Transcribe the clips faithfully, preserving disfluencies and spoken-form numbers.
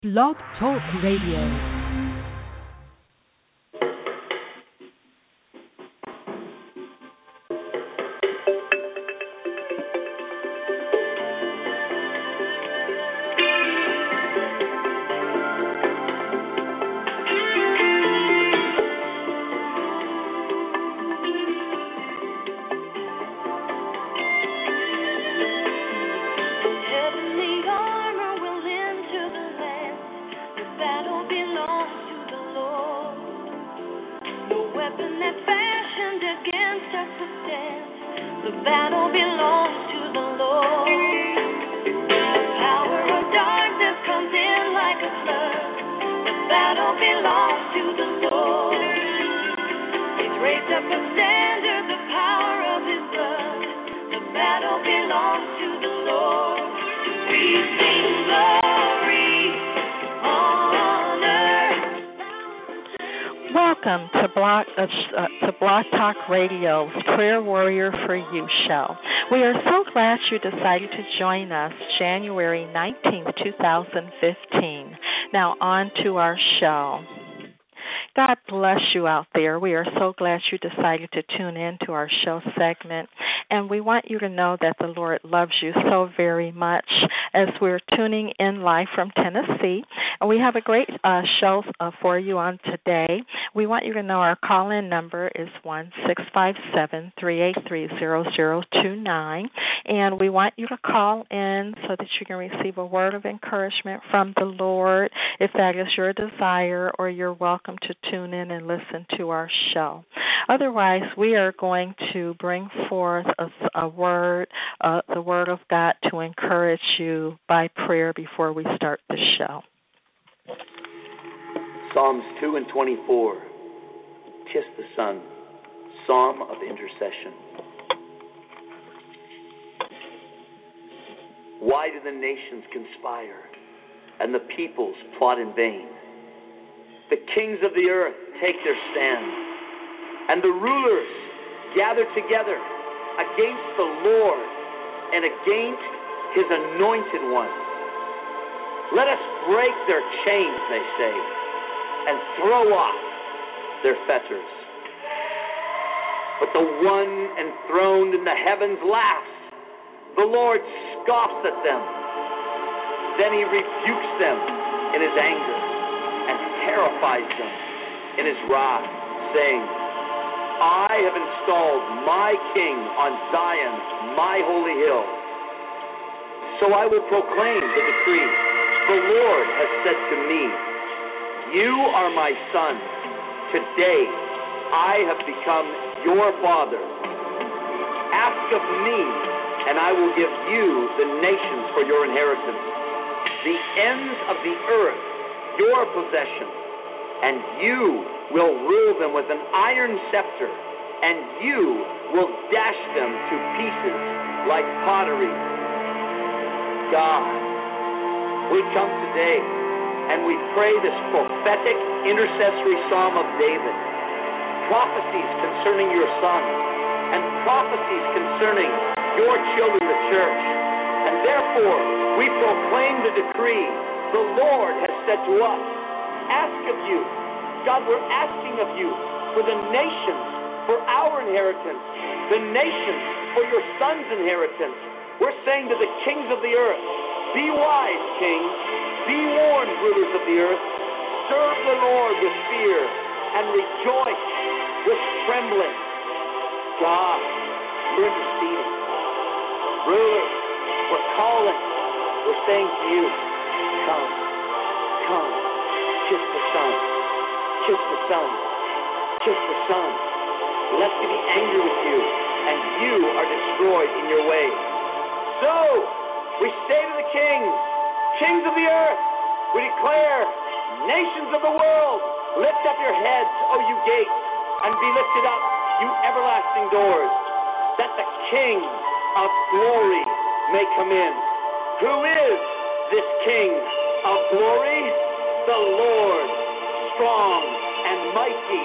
Blog Talk Radio. Welcome to Block, uh, to Block Talk Radio's Prayer Warrior for You show. We are so glad you decided to join us January nineteenth, twenty fifteen. Now on to our show. God bless you out there. We are so glad you decided to tune in to our show segment, and we want you to know that the Lord loves you so very much as we're tuning in live from Tennessee. And we have a great uh, show uh, for you on today. We want you to know our call-in number is one six five seven, three eight three, zero zero two nine, and we want you to call in so that you can receive a word of encouragement from the Lord if that is your desire, or you're welcome to tune in and listen to our show. Otherwise, we are going to bring forth a, a word, uh, the Word of God, to encourage you by prayer before we start the show. Psalms two and twenty-four, Kiss the Son, Psalm of Intercession. Why do the nations conspire and the peoples plot in vain? The kings of the earth take their stand, and the rulers gather together against the Lord and against his anointed one. Let us break their chains, they say, and throw off their fetters. But the one enthroned in the heavens laughs. The Lord scoffs at them. Then he rebukes them in his anger and terrifies them in his wrath, saying, I have installed my king on Zion, my holy hill. So I will proclaim the decree. The Lord has said to me, you are my son. Today I have become your father. Ask of me, and I will give you the nations for your inheritance, the ends of the earth your possession, and you will rule them with an iron scepter, and you will dash them to pieces like pottery. God, we come today and we pray this prophetic intercessory psalm of David, prophecies concerning your son, and prophecies concerning your children, the church. And therefore, we proclaim the decree. The Lord has said to us, ask of you. God, we're asking of you for the nations, for our inheritance, the nations for your son's inheritance. We're saying to the kings of the earth, be wise, kings. Be warned, rulers of the earth. Serve the Lord with fear and rejoice with trembling. God, we're interceding. Rulers, we're calling. We're saying to you, come, come, kiss the Son, kiss the Son, kiss the Son. Lest he be angry with you, and you are destroyed in your ways. So, we say to the kings, kings of the earth, we declare, nations of the world, lift up your heads, O you gates, and be lifted up, you everlasting doors, that the King of glory may come in. Who is this King of glory? The Lord, strong and mighty.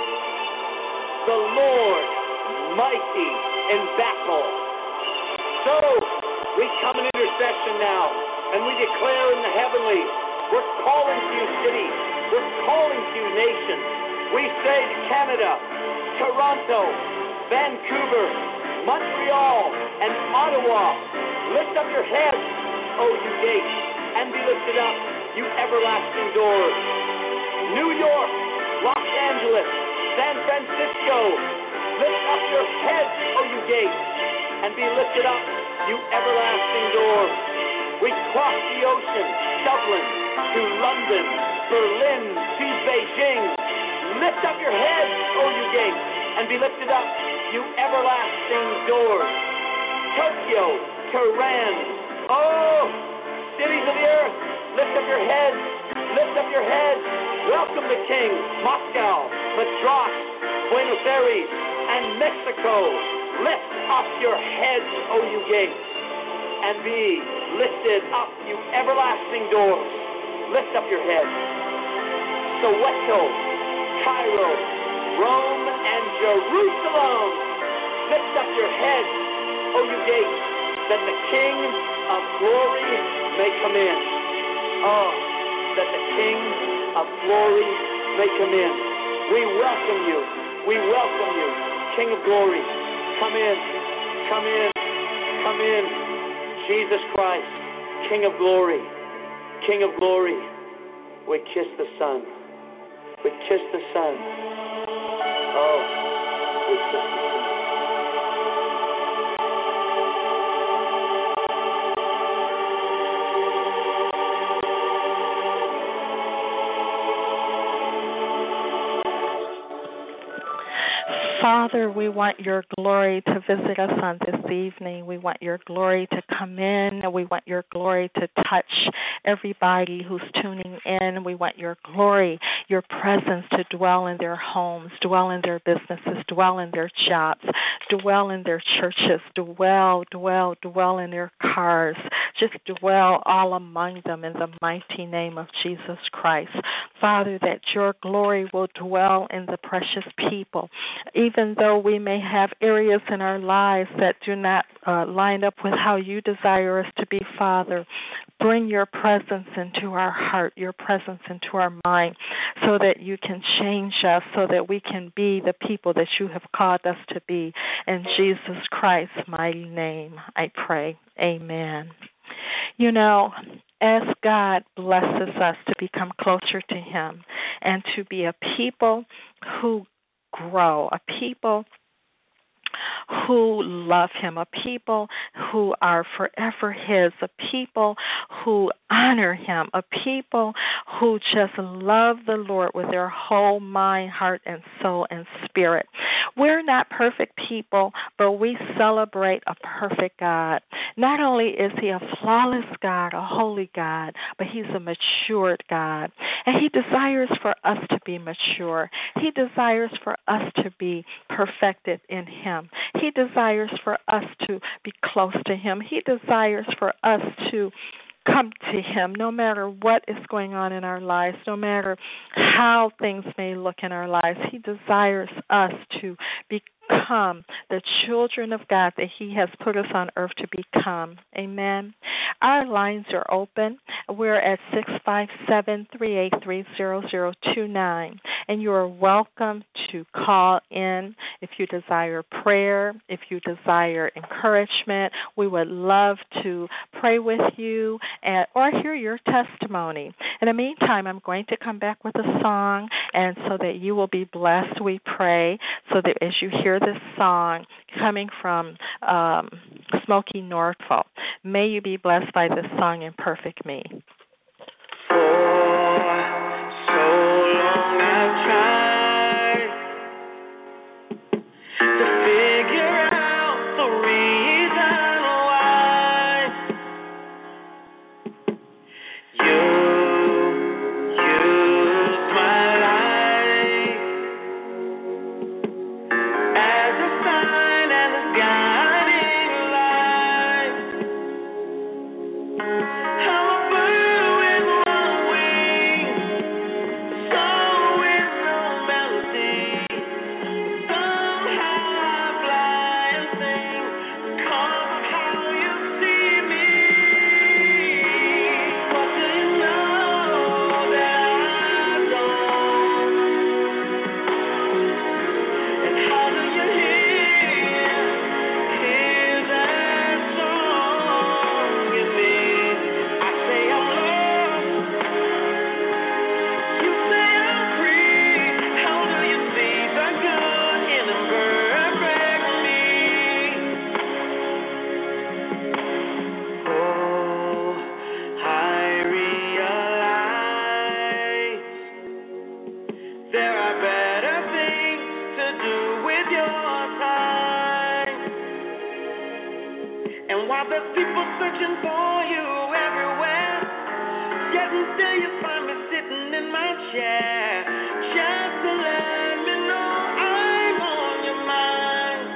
The Lord, mighty in battle. So, we come in intercession now, and we declare in the heavenlies We're calling to you, cities. We're calling to you, nations. We say to Canada, Toronto, Vancouver, Montreal, and Ottawa, lift up your heads, O you gates, and be lifted up, you everlasting doors. New York, Los Angeles, San Francisco, lift up your heads, O you gates, and be lifted up, you everlasting doors. We cross the ocean, Dublin, to London, Berlin, to Beijing. Lift up your heads, O you gates, and be lifted up, you everlasting doors. Tokyo, Tehran, oh, cities of the earth, lift up your heads, lift up your heads. Welcome the King, Moscow, Madras, Buenos Aires, and Mexico. Lift up your heads, O you gates, and be lifted up, you everlasting doors. Lift up your heads. Soweto, Cairo, Rome, and Jerusalem. Lift up your heads, O you gates, that the King of glory may come in. Oh, that the King of glory may come in. We welcome you. We welcome you. King of glory, come in. Come in. Come in. Jesus Christ, King of glory. King of glory. We kiss the Son. We kiss the Son. Oh, we kiss the Son. Father, we want your glory to visit us on this evening. We want your glory to come in. We want your glory to touch everybody who's tuning in. We want your glory, your presence to dwell in their homes, dwell in their businesses, dwell in their jobs, dwell in their churches, dwell, dwell, dwell in their cars. Just dwell all among them in the mighty name of Jesus Christ. Father, that your glory will dwell in the precious people. Even though we may have areas in our lives that do not uh, line up with how you desire us to be, Father, bring your presence into our heart, your presence into our mind, so that you can change us, so that we can be the people that you have called us to be. In Jesus Christ's mighty name, I pray. Amen. You know, as God blesses us to become closer to him and to be a people who grow, a people who love him, a people who are forever his, a people who honor him, a people who just love the Lord with their whole mind, heart, and soul and spirit. We're not perfect people, but we celebrate a perfect God. Not only is he a flawless God, a holy God, but he's a matured God. And he desires for us to be mature. He desires for us to be perfected in him. He desires for us to be close to him. He desires for us to come to him no matter what is going on in our lives, no matter how things may look in our lives. He desires us to become the children of God that he has put us on earth to become. Amen. Our lines are open. We're at six five seven, three eight three, zero zero two nine, and you are welcome to call in if you desire prayer, if you desire encouragement. We would love to pray with you and, or hear your testimony. In the meantime, I'm going to come back with a song, and so that you will be blessed, we pray, so that as you hear this song coming from um, Smokey Norfolk, may you be blessed by this song, Imperfect Me. For so long I've tried to figure out the reason why you used my life as a sign and a guiding light. How a bird there's people searching for you everywhere. Yet and still you find me sitting in my chair, just to let me know I'm on your mind.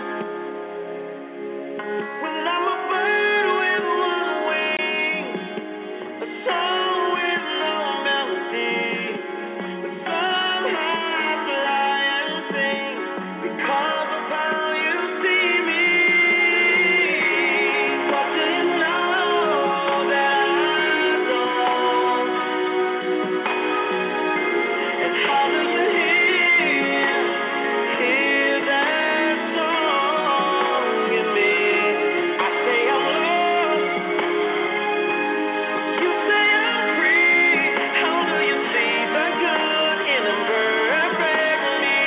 Well, I'm a bird with one wing, a song with no melody, but somehow I fly and sing because of how you see me. What do you know that I don't? And how do you hear, hear that song in me? I say I'm lost, you say I'm free. How do you see the good in imperfect me?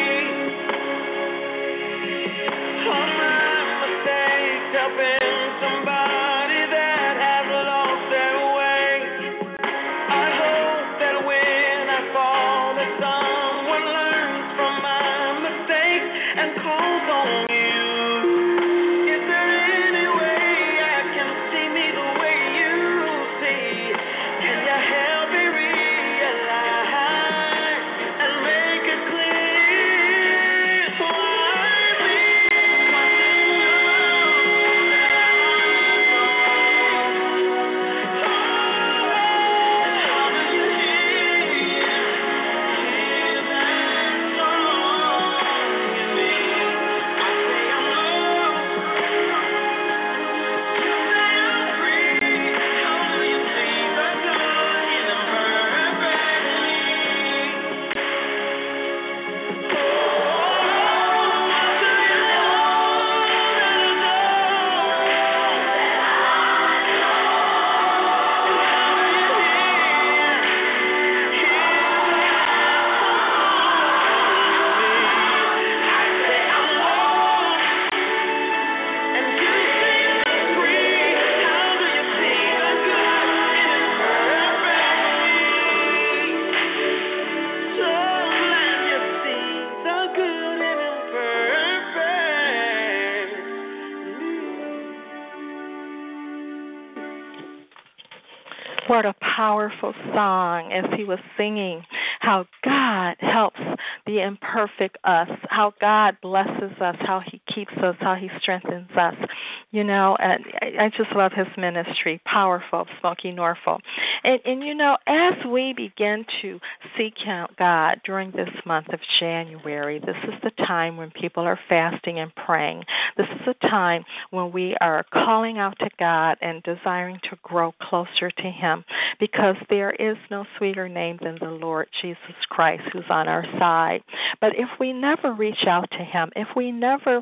All my mistakes helping somebody that has lost their way. I hope that when I fall, that someone learns from my mistakes and calls on you. Is there any way I can see me the way you see? Can you help me realize and make it clear so I see what you know that I don't? And how do you hear, hear that song in me? I say I'm lost, you say I'm free. How do you see the good in imperfect me? What a powerful song as he was singing how God helps the imperfect us, how God blesses us, how he keeps us, how he strengthens us. You know, and I, I just love his ministry, powerful, Smoky Norfolk. And, and, you know, as we begin to seek out God during this month of January, this is the time when people are fasting and praying. This is the time when we are calling out to God and desiring to grow closer to him, because there is no sweeter name than the Lord Jesus Christ who's on our side. But if we never reach out to him, if we never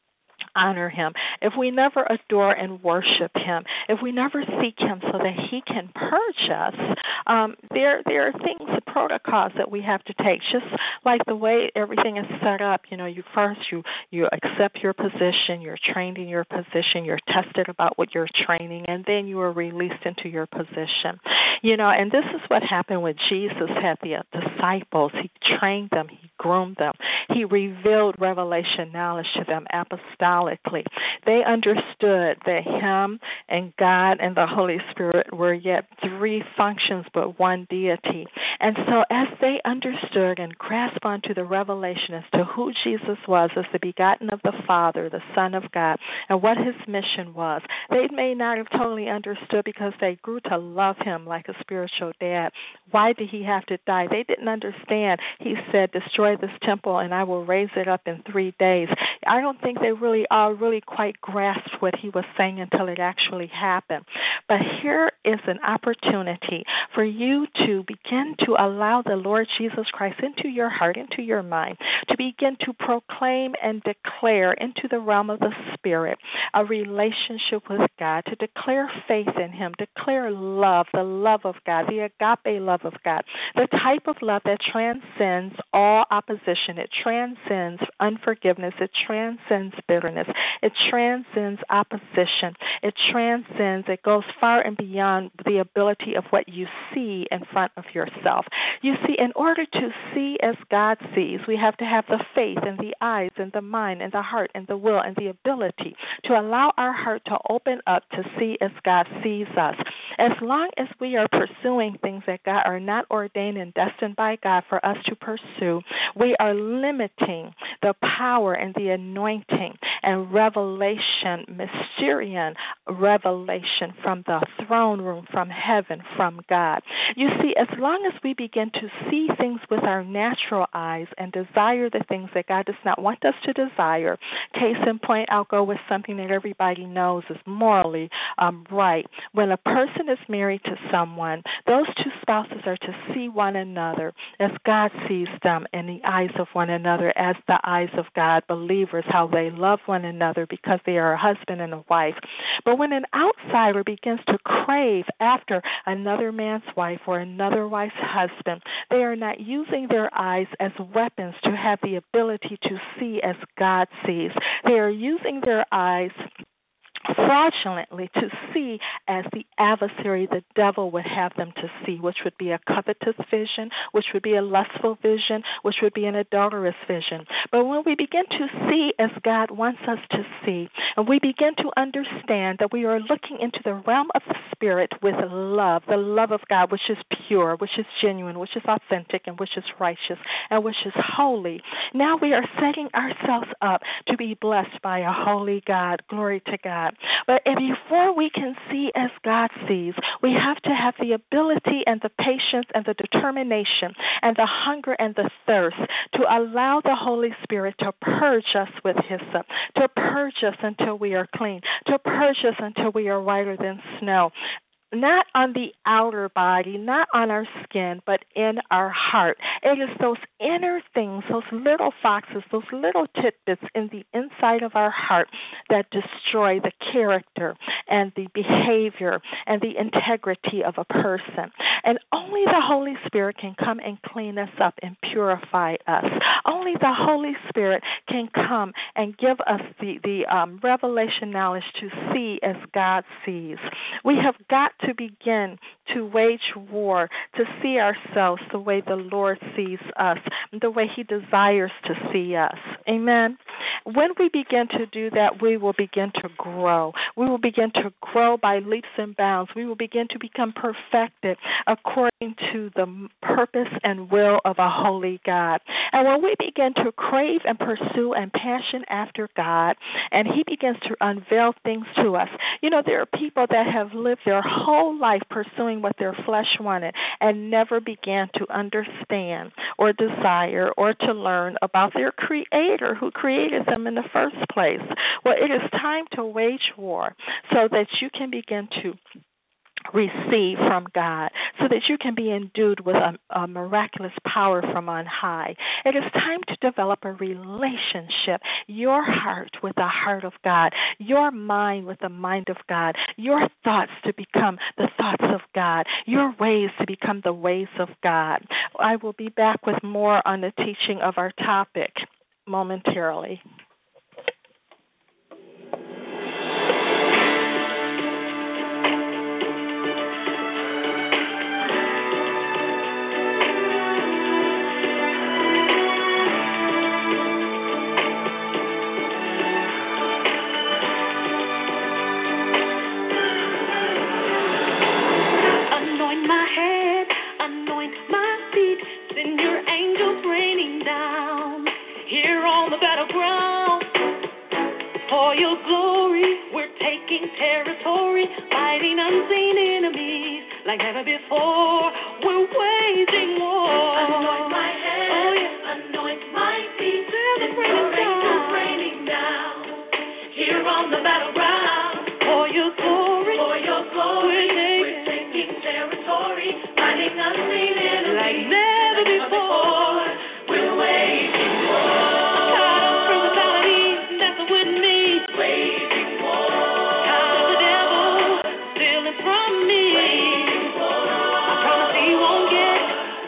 honor him, if we never adore and worship him, if we never seek him so that he can purge us, um, there there are things, protocols that we have to take, just like the way everything is set up. You know, you first, you, you accept your position, you're trained in your position, you're tested about what you're training, and then you are released into your position. You know, and this is what happened when Jesus had the uh, disciples. He trained them, he groomed them, he revealed revelation knowledge to them apostolically. They understood that him and God and the Holy Spirit were yet three functions but one deity. And so as they understood and grasped onto the revelation as to who Jesus was as the begotten of the Father, the Son of God, and what his mission was, they may not have totally understood because they grew to love him like a spiritual dad. Why did he have to die? They didn't understand. He said, destroy this temple and I will raise it up in three days. I don't think they really all really quite grasped what he was saying until it actually happened. But here is an opportunity for you to begin to allow the Lord Jesus Christ into your heart, into your mind, to begin to proclaim and declare into the realm of the Spirit a relationship with God, to declare faith in him, declare love, the love of God, the agape love of God, the type of love that transcends all opposition. It transcends unforgiveness. It transcends bitterness. It transcends opposition. It transcends, it goes far and beyond the ability of what you see in front of yourself. yourself. You see, in order to see as God sees, we have to have the faith and the eyes and the mind and the heart and the will and the ability to allow our heart to open up to see as God sees us. As long as we are pursuing things that God are not ordained and destined by God for us to pursue, we are limiting the power and the anointing and revelation, mysterian revelation from the throne room, from heaven, from God. You see, as long as we begin to see things with our natural eyes and desire the things that God does not want us to desire, case in point, I'll go with something that everybody knows is morally um, right. When a person is married to someone, those two spouses are to see one another as God sees them in the eyes of one another, as the eyes of God, believers, how they love one another because they are a husband and a wife. But when an outsider begins to crave after another man's wife or another wife's husband, they are not using their eyes as weapons to have the ability to see as God sees. They are using their eyes fraudulently to see as the adversary, the devil, would have them to see, which would be a covetous vision, which would be a lustful vision, which would be an adulterous vision. But when we begin to see as God wants us to see, and we begin to understand that we are looking into the realm of the Spirit with love, the love of God, which is pure, which is genuine, which is authentic, and which is righteous, and which is holy, now we are setting ourselves up to be blessed by a holy God. Glory to God. But before we can see as God sees, we have to have the ability and the patience and the determination and the hunger and the thirst to allow the Holy Spirit to purge us with hyssop, to purge us until we are clean, to purge us until we are whiter than snow. Not on the outer body, not on our skin, but in our heart. It is those inner things, those little foxes, those little tidbits in the inside of our heart that destroy the character and the behavior and the integrity of a person. And only the Holy Spirit can come and clean us up and purify us. Only the Holy Spirit can come and give us the, the um, revelation knowledge to see as God sees. We have got to begin to wage war, to see ourselves the way the Lord sees us, the way He desires to see us. Amen. When we begin to do that, we will begin to grow. We will begin to grow by leaps and bounds. We will begin to become perfected according to the purpose and will of a holy God. And when we begin to crave and pursue and passion after God, and He begins to unveil things to us, you know, there are people that have lived their whole life pursuing what their flesh wanted and never began to understand or desire or to learn about their Creator who created them in the first place. Well, it is time to wage war so that you can begin to receive from God, so that you can be endued with a, a miraculous power from on high. It is time to develop a relationship, your heart with the heart of God, your mind with the mind of God, your thoughts to become the thoughts of God, your ways to become the ways of God. I will be back with more on the teaching of our topic momentarily. Like never before, we're waging war. Anoint my head, oh, yes. Anoint my feet. Send your angels raining down here on the battleground. For your glory, for your glory, we're taking, we're taking territory, fighting unseen enemies. Like never before, we're waging war. Tired of principalities messing with me. Waging war. Tired of the devil stealing from me.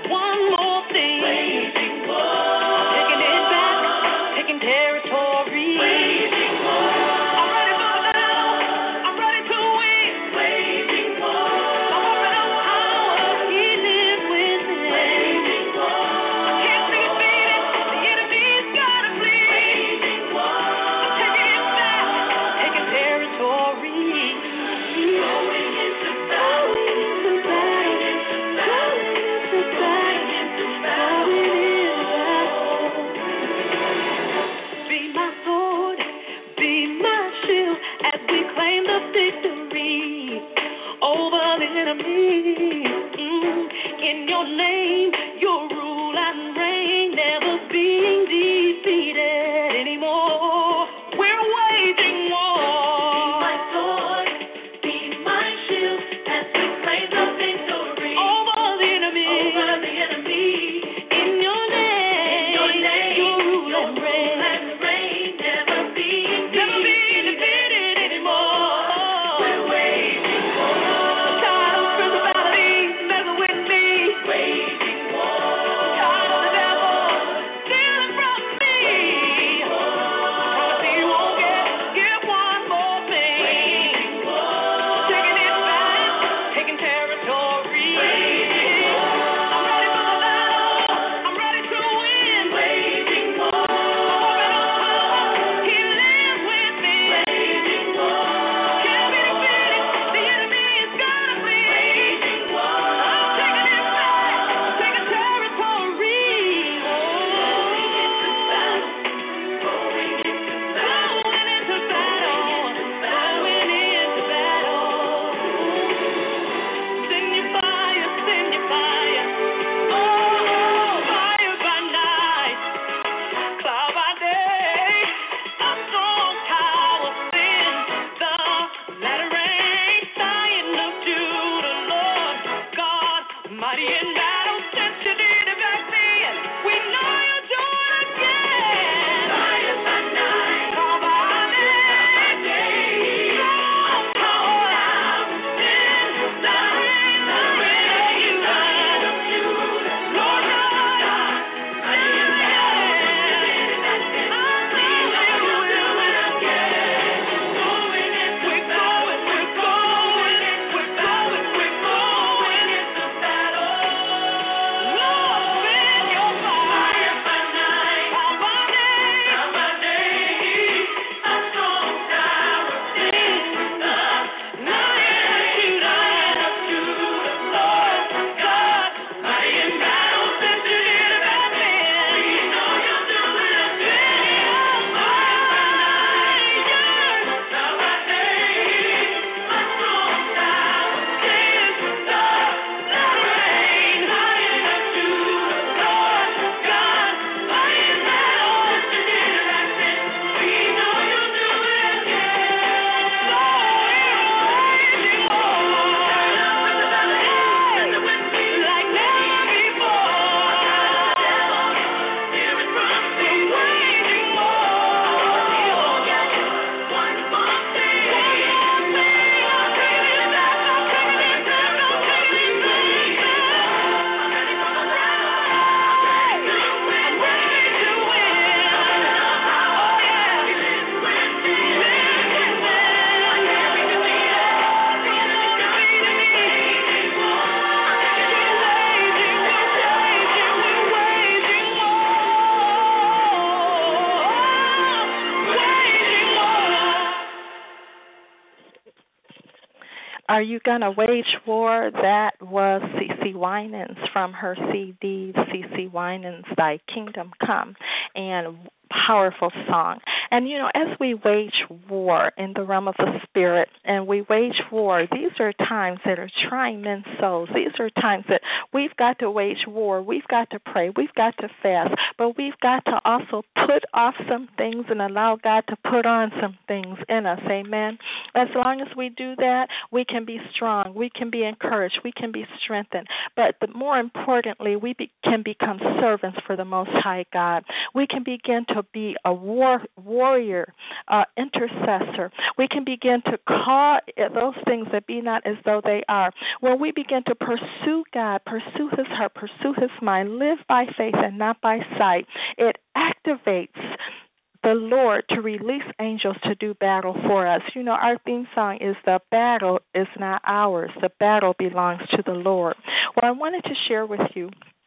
Are you going to wage war? That was C C Winans from her C D, C C Winans, Thy Kingdom Come, and powerful song. And, you know, as we wage war in the realm of the Spirit, and we wage war, these are times that are trying men's souls. These are times that we've got to wage war. We've got to pray. We've got to fast. But we've got to also put off some things and allow God to put on some things in us. Amen. As long as we do that, we can be strong. We can be encouraged. We can be strengthened. But the, more importantly, we be, can become servants for the Most High God. We can begin to be a war warrior, uh, intercessor. We can begin to call those things that be not as though they are. When we begin to pursue God, pursue His heart, pursue His mind, live by faith and not by sight, it activates the Lord to release angels to do battle for us. You know, our theme song is "The battle is not ours. The battle belongs to the Lord." Well, I wanted to share with you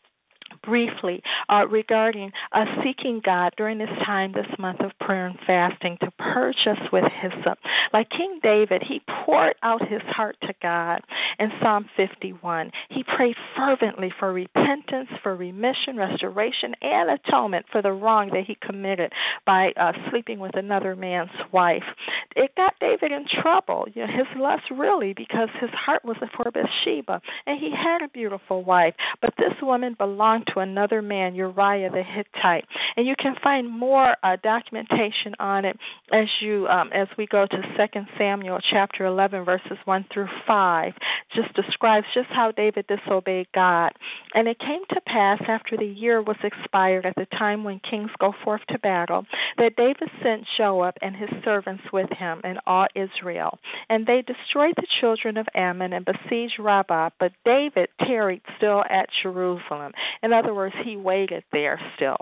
briefly uh, regarding uh, seeking God during this time, this month of prayer and fasting, to purge us with hyssop. Like King David, he poured out his heart to God in Psalm fifty-one. He prayed fervently for repentance, for remission, restoration, and atonement for the wrong that he committed by uh, sleeping with another man's wife. It got David in trouble, you know, his lust really, because his heart was for Bathsheba, and he had a beautiful wife, but this woman belonged to another man, Uriah the Hittite. And you can find more uh, documentation on it as you um, as we go to Second Samuel chapter eleven, verses one through five. Just describes just how David disobeyed God. And it came to pass after the year was expired, at the time when kings go forth to battle, that David sent Joab and his servants with him and all Israel. And they destroyed the children of Ammon and besieged Rabbah, but David tarried still at Jerusalem. In other words, he waited there still.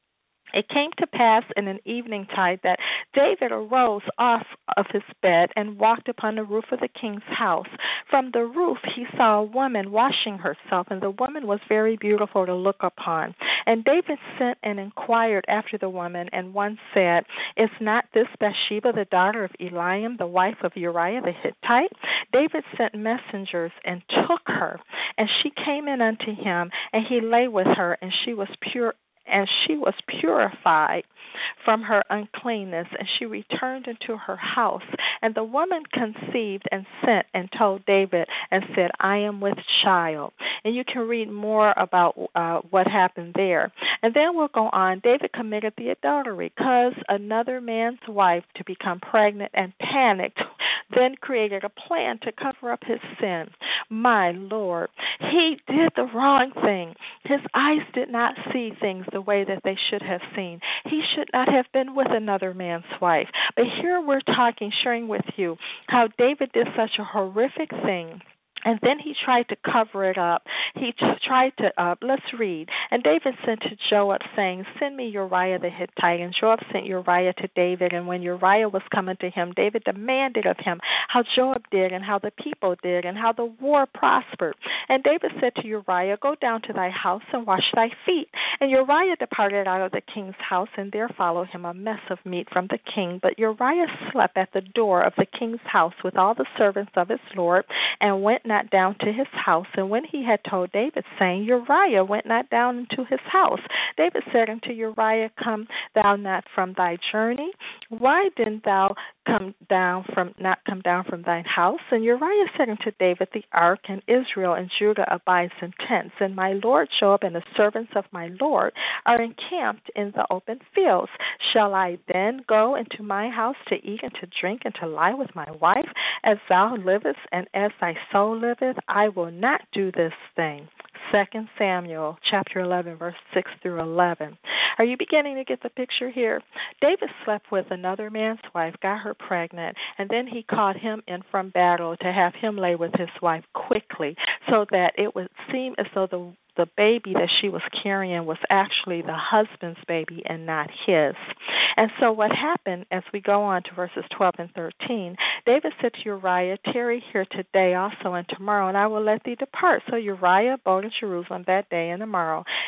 It came to pass in an eventide that David arose off of his bed and walked upon the roof of the king's house. From the roof he saw a woman washing herself, and the woman was very beautiful to look upon. And David sent and inquired after the woman, and one said, "Is not this Bathsheba, the daughter of Eliam, the wife of Uriah the Hittite?" David sent messengers and took her, and she came in unto him, and he lay with her, and she was pure. And she was purified from her uncleanness, and she returned into her house. And the woman conceived and sent and told David and said, "I am with child." And you can read more about uh, what happened there. And then we'll go on. David committed the adultery, caused another man's wife to become pregnant, and panicked, then created a plan to cover up his sin. My Lord, he did the wrong thing. His eyes did not see things the way that they should have seen. He should not have been with another man's wife. But here we're talking, sharing with you how David did such a horrific thing. And then he tried to cover it up. He tried to, uh, let's read. And David sent to Joab, saying, "Send me Uriah the Hittite." And Joab sent Uriah to David. And when Uriah was coming to him, David demanded of him how Joab did, and how the people did, and how the war prospered. And David said to Uriah, "Go down to thy house and wash thy feet." And Uriah departed out of the king's house, and there followed him a mess of meat from the king. But Uriah slept at the door of the king's house with all the servants of his lord, and went not down to his house. And when he had told David, saying, "Uriah went not down into his house," David said unto Uriah, "Come thou not from thy journey? Why didn't thou come down from not come down from thine house?" And Uriah said unto David, "The ark and Israel and Judah abides in tents, and my lord Joab and the servants of my lord are encamped in the open fields. Shall I then go into my house to eat and to drink and to lie with my wife? As thou livest and as thy soul liveth, I will not do this thing." Second Samuel chapter eleven, verse six through eleven. Are you beginning to get the picture here? David slept with another man's wife, got her pregnant, and then he called him in from battle to have him lay with his wife quickly, so that it would seem as though the the baby that she was carrying was actually the husband's baby and not his. And so what happened, as we go on to verses twelve and thirteen, David said to Uriah, "Tarry here today also and tomorrow, and I will let thee depart." So Uriah abode in Jerusalem that day and the morrow.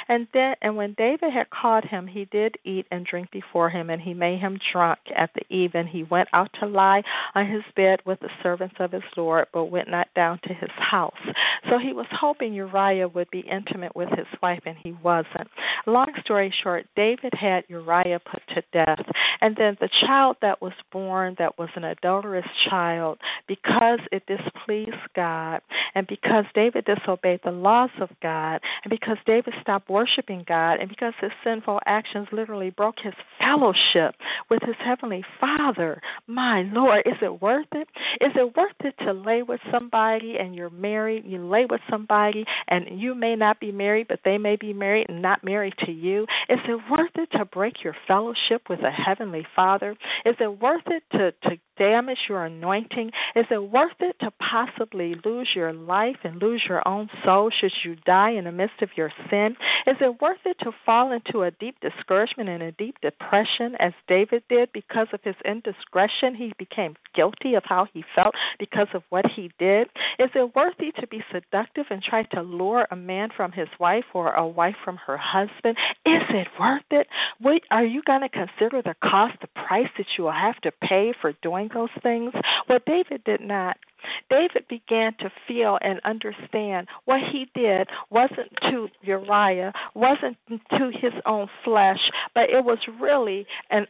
And then, and when David had caught him, he did eat and drink before him, and he made him drunk. At the even, he went out to lie on his bed with the servants of his Lord, but went not down to his house. So he was hoping Uriah would be intimate with his wife, and he wasn't. Long story short, David had Uriah put to death. And then the child that was born, that was an adulterous child, because it displeased God, and because David disobeyed the laws of God, and because David stopped worshiping God, and because his sinful actions literally broke his fellowship with his heavenly Father, my Lord, is it worth it? Is it worth it to lay with somebody and you're married, you lay with somebody and you may not be married, but they may be married and not married to you? Is it worth it to break your fellowship with a heavenly Father? Is it worth it to, to damage your anointing? Is it worth it to possibly lose your life and lose your own soul should you die in the midst of your sin? Is it worth it to fall into a deep discouragement and a deep depression as David did because of his indiscretion? He became guilty of how he felt because of what he did. Is it worth it to be seductive and try to lure a man from his wife or a wife from her husband? Is it worth it? Wait, are you going to consider the cost, the price that you will have to pay for doing those things? Well, David did not. David began to feel and understand what he did wasn't to Uriah, wasn't to his own flesh, but it was really an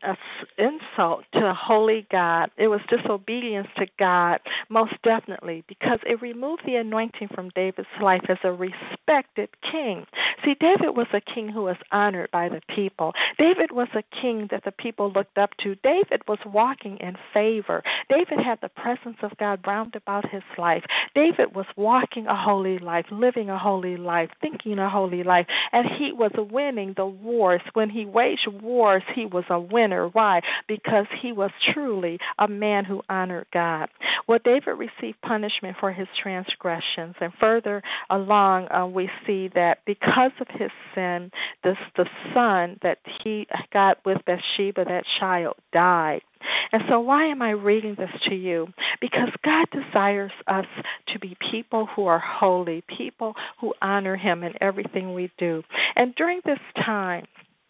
insult to a holy God. It was disobedience to God, most definitely, because it removed the anointing from David's life as a respected king. See, David was a king who was honored by the people. David was a king that the people looked up to. David was walking in favor. David had the presence of God round about his life. David was walking a holy life, living a holy life, thinking a holy life, and he was winning the wars. When he waged wars, he was a winner. Why? Because he was truly a man who honored God. Well, David received punishment for his transgressions, and further along uh, we see that because of his sin, this, the son that he got with Bathsheba, that child, died. And so why am I reading this to you? Because God desires us to be people who are holy, people who honor him in everything we do. And during this time,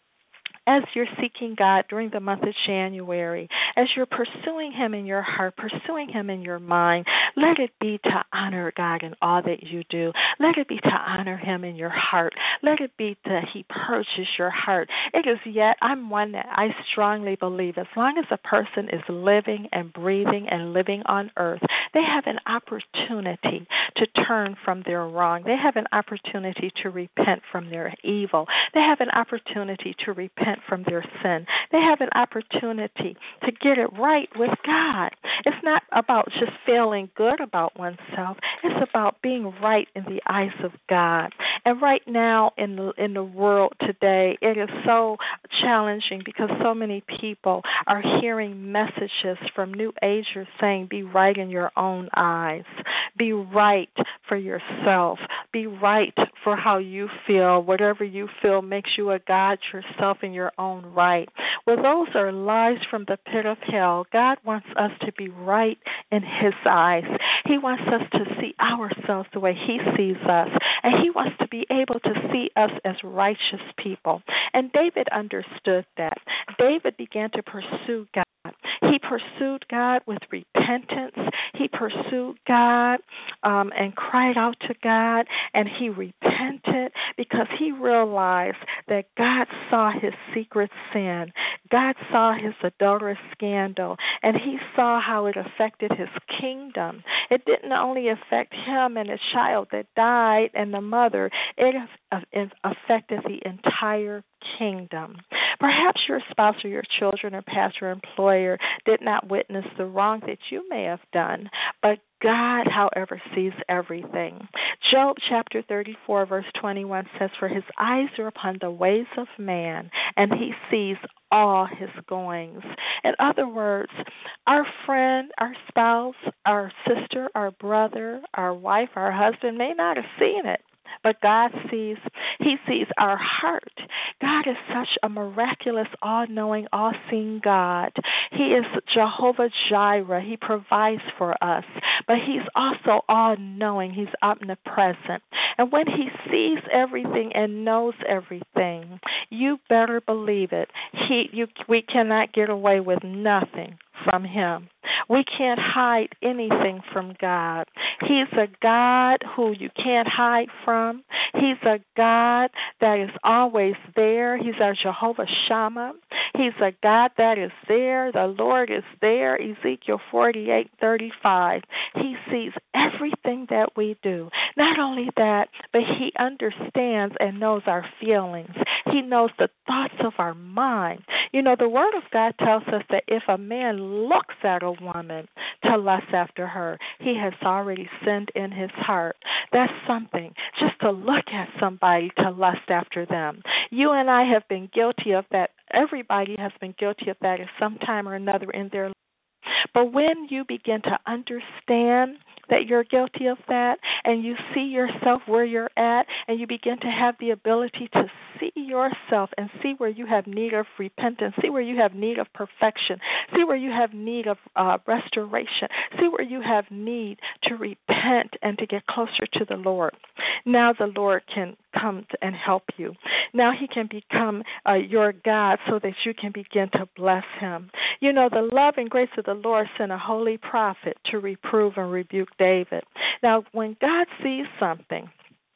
as you're seeking God during the month of January, as you're pursuing him in your heart, pursuing him in your mind, let it be to honor God in all that you do. Let it be to honor him in your heart. Let it be that he purges your heart. It is yet, I'm one that I strongly believe, as long as a person is living and breathing and living on earth, they have an opportunity to turn from their wrong. They have an opportunity to repent from their evil. They have an opportunity to repent from their sin. They have an opportunity to get it right with God. It's not about just feeling good about oneself. It's about being right in the eyes of God. And right now in the, in the world today, it is so challenging because so many people are hearing messages from New Agers saying, be right in your own eyes. Be right for yourself. Be right for how you feel. Whatever you feel makes you a God yourself in your own right. Well, those are lies from the pit of hell. God wants us to be right in his eyes. He wants us to see ourselves the way he sees us, and he wants to be able to see us as righteous people. And David understood that. David began to pursue God. He pursued God with repentance. He pursued God um, and cried out to God, and he repented because he realized that God saw his secret sin. God saw his adulterous scandal, and he saw how it affected his kingdom. It didn't only affect him and his child that died and the mother. It affected the entire kingdom. Perhaps your spouse or your children or past or employer did not witness the wrong that you may have done, but God, however, sees everything. Job chapter thirty-four, verse twenty-one says, for his eyes are upon the ways of man, and he sees all his goings. In other words, our friend, our spouse, our sister, our brother, our wife, our husband may not have seen it, but God sees. He sees our heart. God is such a miraculous, all-knowing, all-seeing God. He is Jehovah Jireh. He provides for us, but He's also all-knowing. He's omnipresent. And when He sees everything and knows everything, you better believe it. He, you, we cannot get away with nothing from Him. We can't hide anything from God. He's a God who you can't hide from. He's a God that is always there. He's our Jehovah Shammah. He's a God that is there. The Lord is there. Ezekiel forty-eight thirty-five. He sees everything that we do. Not only that, but He understands and knows our feelings. He knows the thoughts of our mind. You know, the Word of God tells us that if a man looks at a woman to lust after her, he has already sinned in his heart. That's something, just to look at somebody to lust after them. You and I have been guilty of that. Everybody has been guilty of that at some time or another in their life. But when you begin to understand that you're guilty of that, and you see yourself where you're at, and you begin to have the ability to see yourself and see where you have need of repentance, see where you have need of perfection, see where you have need of uh, restoration, see where you have need to repent and to get closer to the Lord. Now the Lord can come to and help you. Now He can become uh, your God so that you can begin to bless Him. You know, the love and grace of the Lord sent a holy prophet to reprove and rebuke David. Now, when God sees something,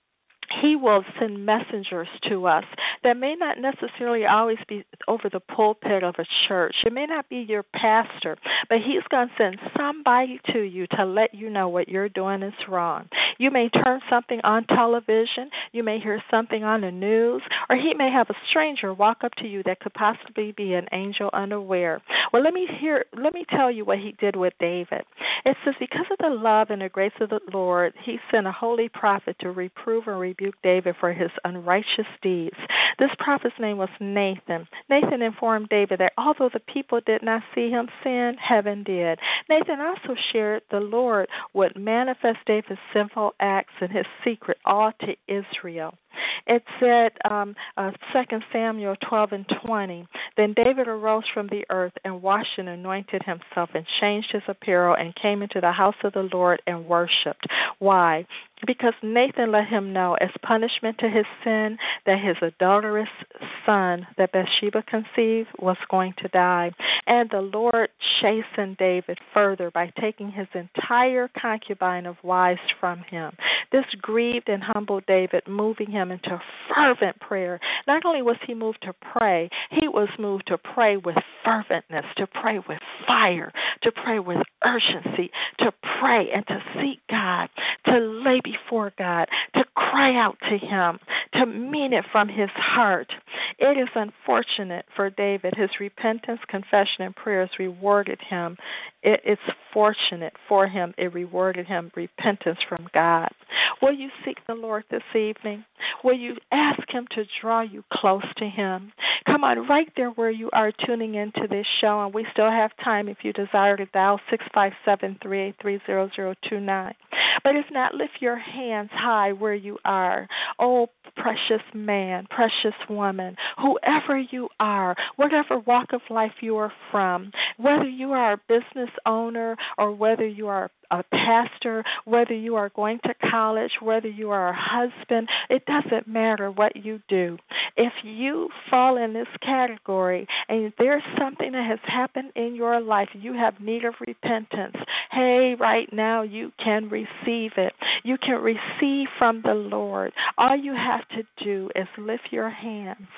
He will send messengers to us that may not necessarily always be over the pulpit of a church. It may not be your pastor, but He's going to send somebody to you to let you know what you're doing is wrong. You may turn something on television, you may hear something on the news, or He may have a stranger walk up to you that could possibly be an angel unaware. Well, let me hear. Let me tell you what He did with David. It says, because of the love and the grace of the Lord, He sent a holy prophet to reprove and rebuke David for his unrighteous deeds. This prophet's name was Nathan. Nathan informed David that although the people did not see him sin, heaven did. Nathan also shared the Lord would manifest David's sinful acts and his secret all to Israel. It said, um, uh, Second Samuel twelve and twenty, then David arose from the earth and washed and anointed himself and changed his apparel and came into the house of the Lord and worshipped. Why? Because Nathan let him know, as punishment to his sin, that his adulterous son that Bathsheba conceived was going to die. And the Lord chastened David further by taking his entire concubine of wives from him. This grieved and humbled David, moving him into fervent prayer. Not only was he moved to pray, he was moved to pray with ferventness, to pray with fire, to pray with urgency, to pray and to seek God, to lay before God, to cry out to Him, to mean it from his heart. It is unfortunate for David. His repentance, confession, and prayers rewarded him. It, it's fortunate for him. It rewarded him repentance from God. Will you seek the Lord this evening? Will you ask Him to draw you close to Him? Come on, right there where you are tuning into this show, and we still have time if you desire to dial six five seven, three eight three, zero zero two nine. But if not, lift your hands high where you are. Oh, precious man, precious woman, whoever you are, whatever walk of life you are from, whether you are a business owner or whether you are a pastor, whether you are going to college, whether you are a husband, it doesn't matter what you do. If you fall in this category and there's something that has happened in your life, you have need of repentance, hey, right now you can receive it. You can receive from the Lord. All you have to do is lift your hands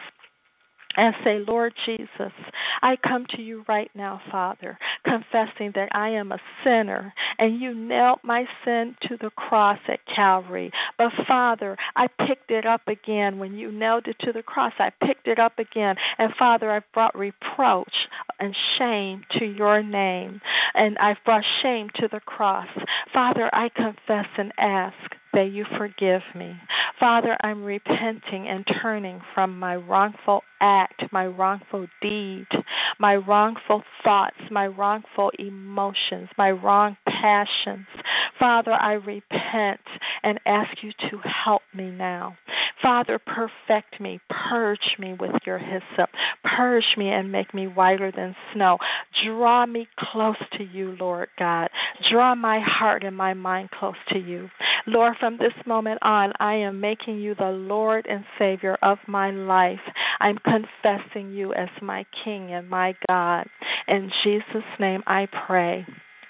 and say, Lord Jesus, I come to you right now, Father, confessing that I am a sinner and you nailed my sin to the cross at Calvary. But, Father, I picked it up again. When you nailed it to the cross, I picked it up again. And, Father, I've brought reproach and shame to your name. And I've brought shame to the cross. Father, I confess and ask that you forgive me. Father, I'm repenting and turning from my wrongful act, my wrongful deed, my wrongful thoughts, my wrongful emotions, my wrong passions. Father, I repent and ask you to help me now. Father, perfect me, purge me with your hyssop, purge me and make me whiter than snow. Draw me close to you, Lord God. Draw my heart and my mind close to you. Lord, from this moment on, I am making you the Lord and Savior of my life. I'm confessing you as my King and my God. In Jesus' name I pray.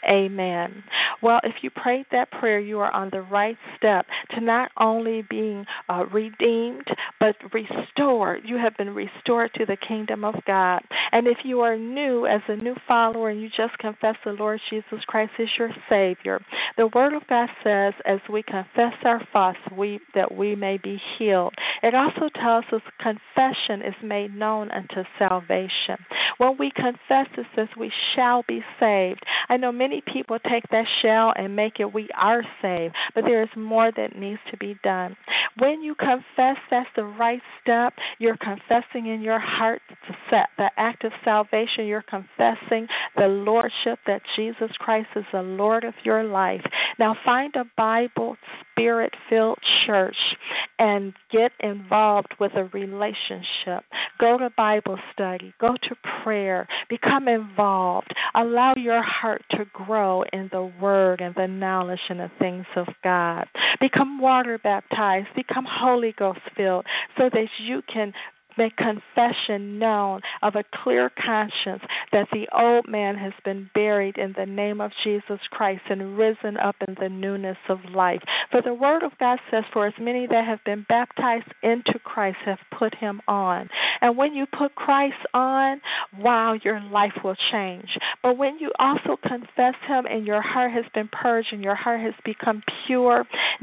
Amen. Well, if you prayed that prayer, you are on the right step to not only being uh, redeemed, but restored. You have been restored to the kingdom of God. And if you are new as a new follower and you just confess the Lord Jesus Christ as your Savior, the Word of God says, as we confess our faults, we, that we may be healed. It also tells us confession is made known unto salvation. When we confess, it says we shall be saved. I know many people take that shall and make it we are saved, but there is more that needs to be done. When you confess, that's the right step. You're confessing in your heart the act of salvation. You're confessing the lordship that Jesus Christ is the Lord of your life. Now find a Bible, Spirit-filled church and get involved with a relationship. Go to Bible study. Go to prayer. Become involved. Allow your heart to grow in the Word and the knowledge and the things of God. Become water baptized. Become Holy Ghost filled so that you can make confession known of a clear conscience that the old man has been buried in the name of Jesus Christ and risen up in the newness of life. For the Word of God says, for as many that have been baptized into Christ have put him on. And when you put Christ on, wow, your life will change. But when you also confess him and your heart has been purged and your heart has become pure,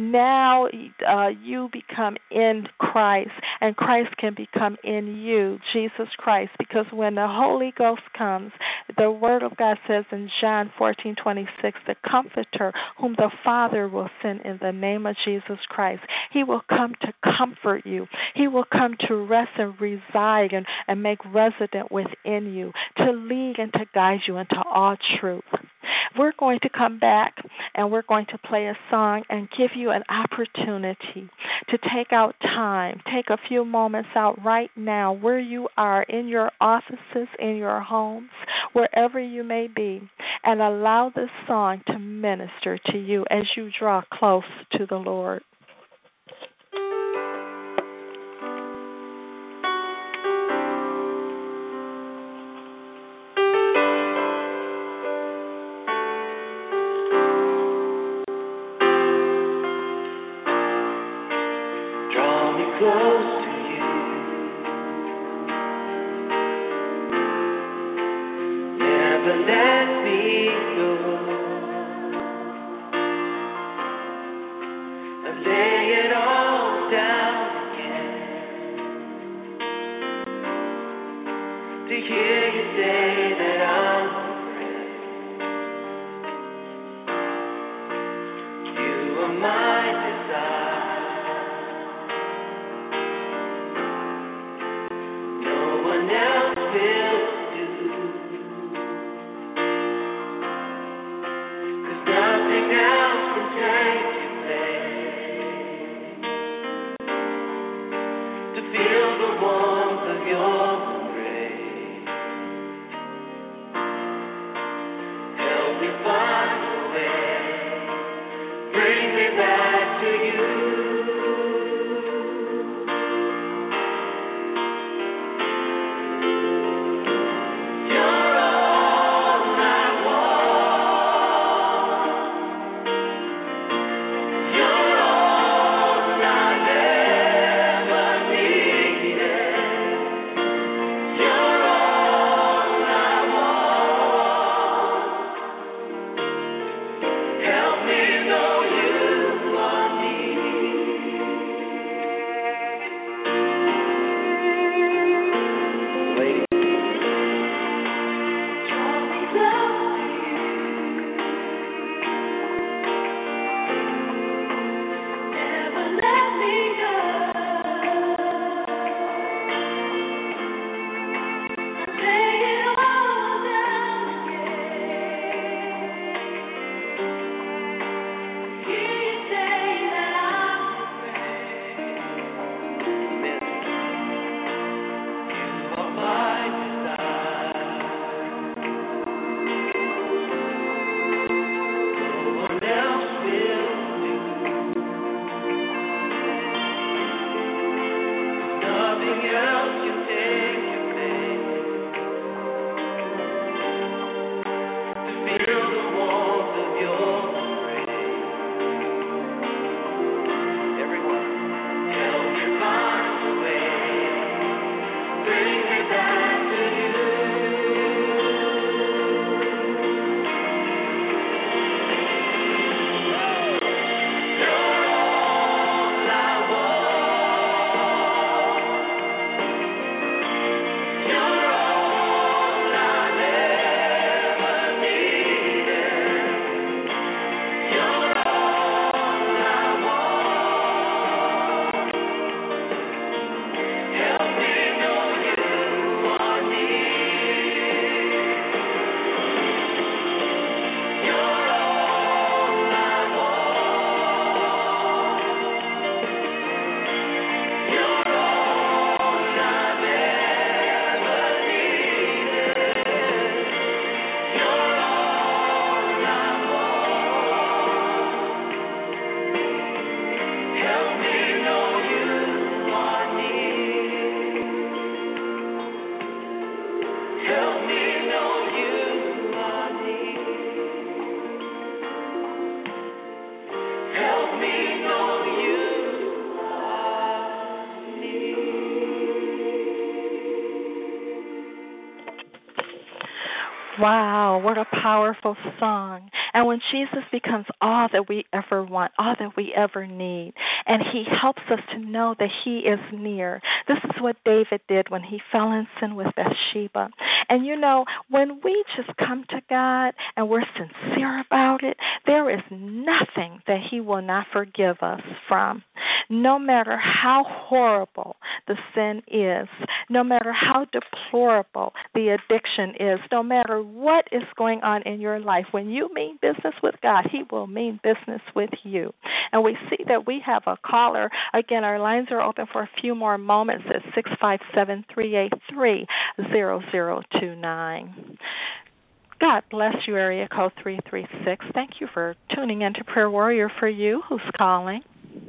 now uh, you become in Christ and Christ can become in you, Jesus Christ, because when the Holy Ghost comes, the Word of God says in John fourteen twenty-six, the Comforter, whom the Father will send in the name of Jesus Christ, he will come to comfort you. He will come to rest and reside and, and make resident within you, to lead and to guide you into all truth. We're going to come back and we're going to play a song and give you an opportunity to take out time, take a few moments out right now where you are, in your offices, in your homes, wherever you may be, and allow this song to minister to you as you draw close to the Lord. Close to you, never let me go. I lay it all down again to hear you say that I'm a friend. You are my desire. Feel the warmth of your embrace. Wow, what a powerful song. And when Jesus becomes all that we ever want, all that we ever need, and he helps us to know that he is near. This is what David did when he fell in sin with Bathsheba. And you know, when we just come to God and we're sincere about it, there is nothing that he will not forgive us from. No matter how horrible the sin is, no matter how deplorable the addiction is, no matter what is going on in your life, when you mean business with God, he will mean business with you. And we see that we have a caller. Again, our lines are open for a few more moments at six five seven, three eight three, zero zero two nine. God bless you, area code three three six. Thank you for tuning in to Prayer Warrior for You. Who's calling?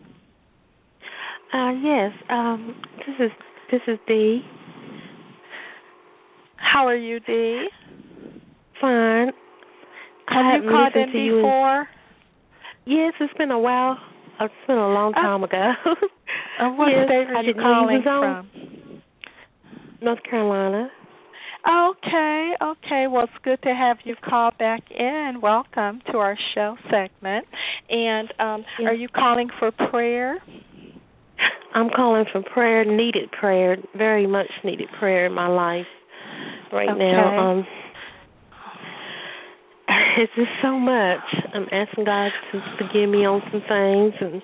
Uh, yes, um, this is this is Dee. How are you, Dee? Fine. Have I you called in before? In, yes, it's been a while. It's been a long time uh, ago. uh, what yes, state are you calling from? North Carolina. Okay, okay. Well, it's good to have you call back in. Welcome to our show segment. And um, yes. Are you calling for prayer? I'm calling for prayer, needed prayer, very much needed prayer in my life right okay. now. Um, it's just so much. I'm asking God to forgive me on some things, and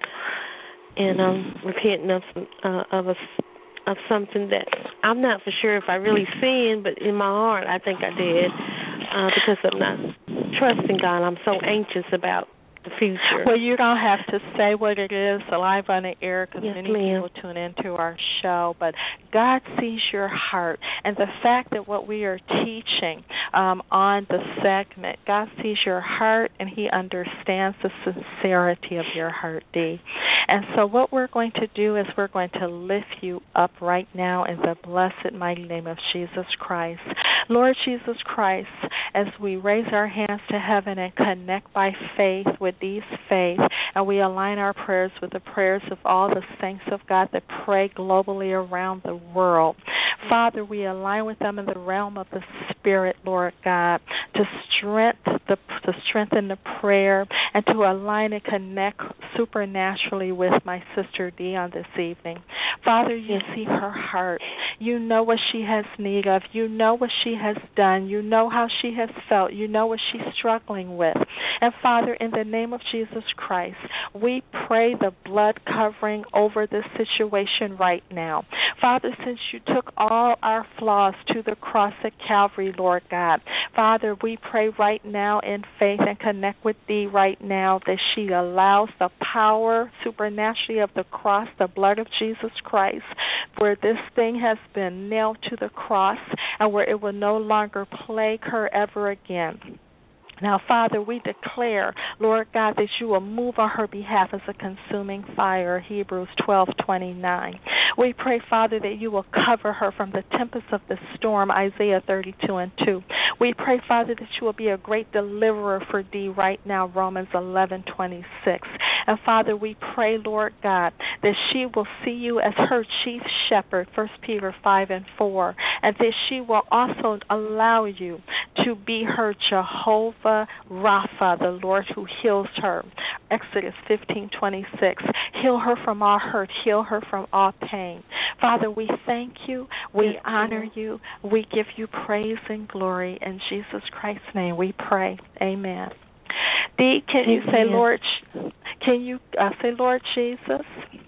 and I'm repenting of some, uh, of a, of something that I'm not for sure if I really sinned, but in my heart I think I did uh, because I'm not trusting God. I'm so anxious about the future. Well, you don't have to say what it is live on the air because yes, many ma'am. people tune into our show, but God sees your heart. And the fact that what we are teaching um, on the segment, God sees your heart and he understands the sincerity of your heart, Dee. And so what we're going to do is we're going to lift you up right now in the blessed mighty name of Jesus Christ. Lord Jesus Christ, as we raise our hands to heaven and connect by faith with these faith, and we align our prayers with the prayers of all the saints of God that pray globally around the world. Father, we align with them in the realm of the Spirit, Lord God, to strengthen the to strengthen the prayer and to align and connect supernaturally with my sister Dee on this evening. Father, you see her heart. You know what she has need of. You know what she has done. You know how she has felt. You know what she's struggling with. And Father, in the name of Jesus Christ, we pray the blood covering over this situation right now. Father, since you took all our flaws to the cross at Calvary, Lord God, Father, we pray right now in faith and connect with Thee right now that she allows the power supernaturally of the cross, the blood of Jesus Christ, where this thing has been nailed to the cross and where it will no longer plague her ever again. Now, Father, we declare, Lord God, that you will move on her behalf as a consuming fire, Hebrews twelve twenty-nine. We pray, Father, that you will cover her from the tempest of the storm, Isaiah thirty-two and two. We pray, Father, that you will be a great deliverer for Dee right now, Romans eleven twenty-six. And, Father, we pray, Lord God, that she will see you as her chief shepherd, First Peter five and four, and that she will also allow you to be her Jehovah Rapha, the Lord who heals her. Exodus fifteen twenty-six. Heal her from all hurt. Heal her from all pain. Father, we thank you. We yes, honor you. We give you praise and glory. In Jesus Christ's name we pray. Amen. Dee, can you say, Lord, can you uh, say, Lord Jesus?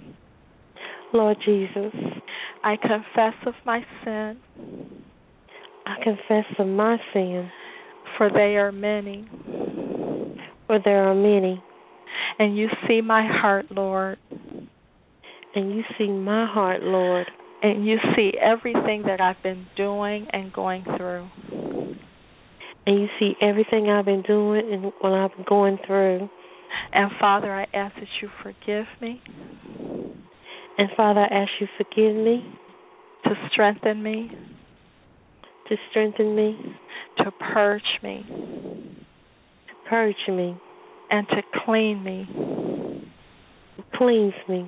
Lord Jesus. I confess of my sin. I confess of my sin. For they are many. For there are many. And you see my heart, Lord. And you see my heart, Lord. And you see everything that I've been doing and going through. And you see everything I've been doing and what I've been going through. And Father, I ask that you forgive me. And Father, I ask you forgive me. To strengthen me. To strengthen me. To purge me. To purge me. And to clean me. Cleanse me.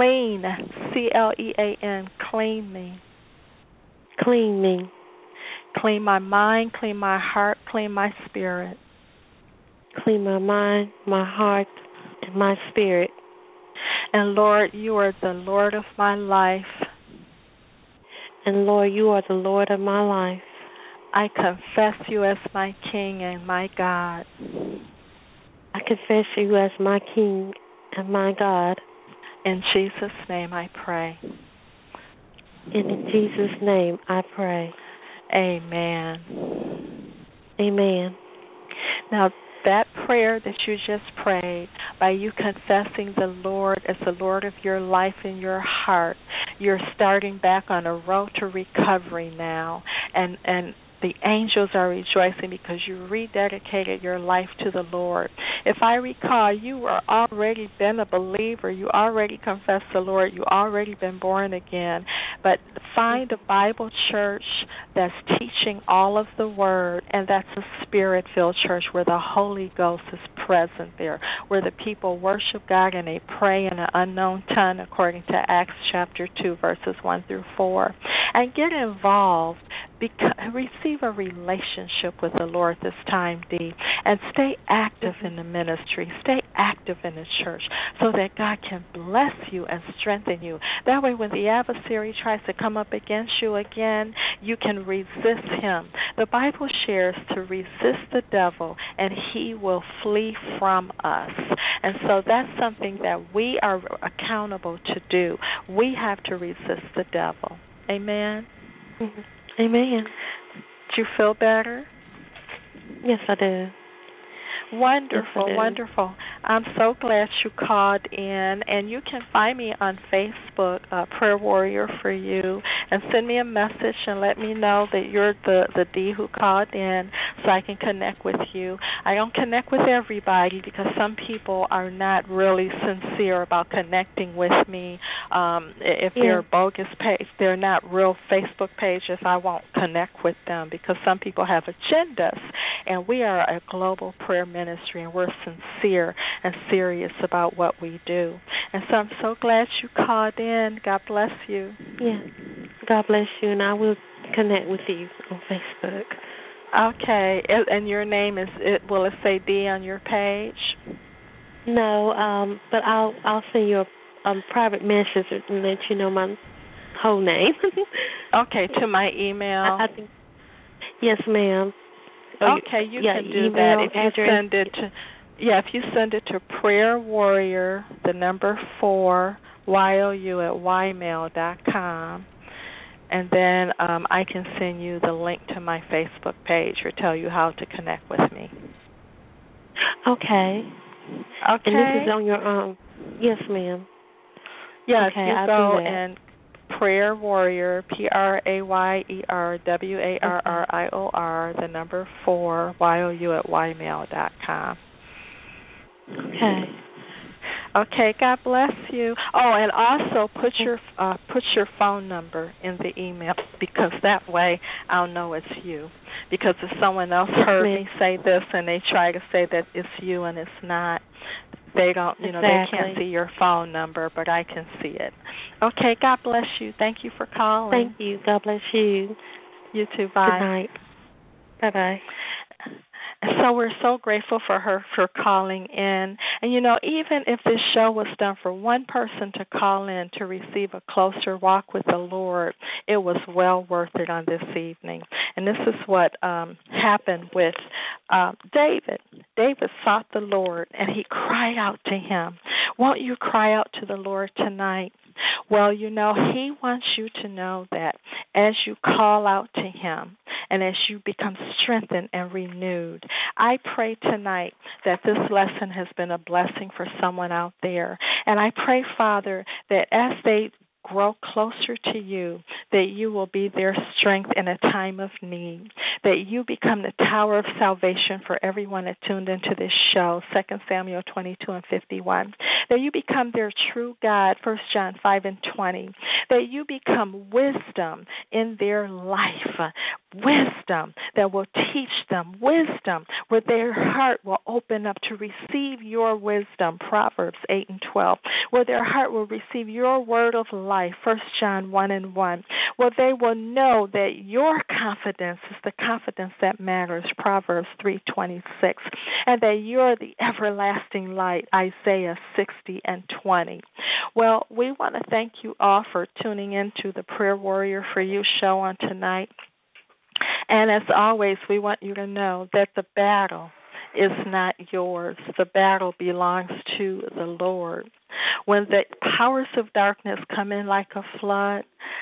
Clean, C L E A N, clean me. Clean me. Clean my mind, clean my heart, clean my spirit. Clean my mind, my heart, and my spirit. And Lord, you are the Lord of my life. And Lord, you are the Lord of my life. I confess you as my King and my God. I confess you as my King and my God. In Jesus' name I pray. And in Jesus' name I pray. Amen. Amen. Now, that prayer that you just prayed, by you confessing the Lord as the Lord of your life and your heart, you're starting back on a road to recovery now. And, and the angels are rejoicing because you rededicated your life to the Lord. If I recall, you were already been a believer. You already confessed the Lord. You already been born again. But find a Bible church that's teaching all of the Word, and that's a Spirit-filled church where the Holy Ghost is present there, where the people worship God and they pray in an unknown tongue according to Acts chapter two, verses one through four. And get involved. Beca- receive a relationship with the Lord this time, Dee, and stay active in the ministry. Stay active in the church so that God can bless you and strengthen you. That way, when the adversary tries to come up against you again, you can resist him. The Bible shares to resist the devil, and he will flee from us. And so that's something that we are accountable to do. We have to resist the devil. Amen? Mm-hmm. Amen. Do you feel better? Yes, I do. Wonderful, yes, I do. wonderful. I'm so glad you called in, and you can find me on Facebook, uh, Prayer Warrior for You, and send me a message and let me know that you're the, the D who called in so I can connect with you. I don't connect with everybody because some people are not really sincere about connecting with me. Um, if yeah. they're bogus page, if they're not real Facebook pages, I won't connect with them because some people have agendas, and we are a global prayer ministry, and we're sincere and serious about what we do. And so I'm so glad you called in. God bless you. Yeah. God bless you, and I will connect with you on Facebook. Okay. And your name is, it will it say D on your page? No, um, but I'll I'll send you a, a private message and let you know my whole name. Okay, to my email. I, I think, yes, ma'am. Okay, you yeah, can do email, that if you address. send it to, yeah, if you send it to Prayer Warrior, the number four, Y O U at y mail dot com, and then um, I can send you the link to my Facebook page or tell you how to connect with me. Okay. Okay. And this is on your um. Yes, ma'am. Yes, okay, you I'll go do that. and Prayer Warrior, P R A Y E R W A R R I O R, the number four, Y O U at y mail dot com. Okay. Okay, God bless you. Oh, and also put your uh, put your phone number in the email because that way I'll know it's you. Because if someone else heard me say this and they try to say that it's you and it's not, they don't, you know, exactly. they can't see your phone number, but I can see it. Okay, God bless you. Thank you for calling. Thank you. God bless you. You too. Bye. Good night. Bye-bye. And so we're so grateful for her for calling in. And, you know, even if this show was done for one person to call in to receive a closer walk with the Lord, it was well worth it on this evening. And this is what um, happened with uh, David. David sought the Lord, and he cried out to him. Won't you cry out to the Lord tonight? Well, you know, he wants you to know that as you call out to him and as you become strengthened and renewed, I pray tonight that this lesson has been a blessing for someone out there. And I pray, Father, that as they grow closer to you, that you will be their strength in a time of need, that you become the tower of salvation for everyone that tuned into this show, Second Samuel twenty-two and fifty-one, that you become their true God, First John five and twenty, that you become wisdom in their life, wisdom that will teach them, wisdom where their heart will open up to receive your wisdom, Proverbs eight and twelve, where their heart will receive your word of life, First John one and one, where they will know that your confidence is the confidence that matters, Proverbs three twenty-six, and that you're the everlasting light, Isaiah sixty and twenty. Well, we want to thank you all for tuning in to the Prayer Warrior for You show on tonight. And as always, we want you to know that the battle is not yours. The battle belongs to the Lord. When the powers of darkness come in like a flood,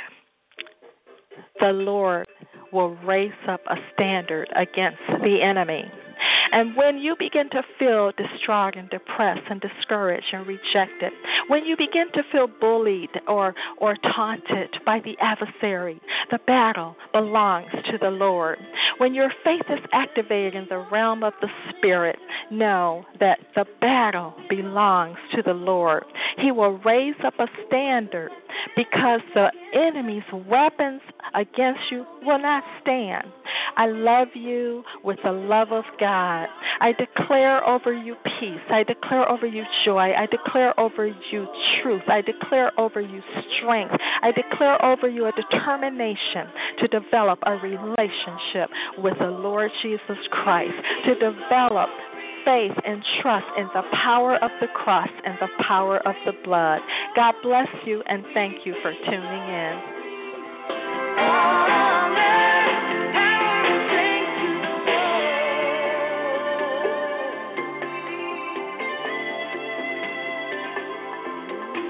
the Lord will raise up a standard against the enemy. And when you begin to feel distraught and depressed and discouraged and rejected, when you begin to feel bullied or, or taunted by the adversary, the battle belongs to the Lord. When your faith is activated in the realm of the Spirit, know that the battle belongs to the Lord. He will raise up a standard because the enemy's weapons against you will not stand. I love you with the love of God. I declare over you peace. I declare over you joy. I declare over you truth. I declare over you strength. I declare over you a determination to develop a relationship with the Lord Jesus Christ, to develop faith and trust in the power of the cross and the power of the blood. God bless you, and thank you for tuning in.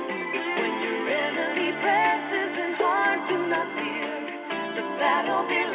Battle belongs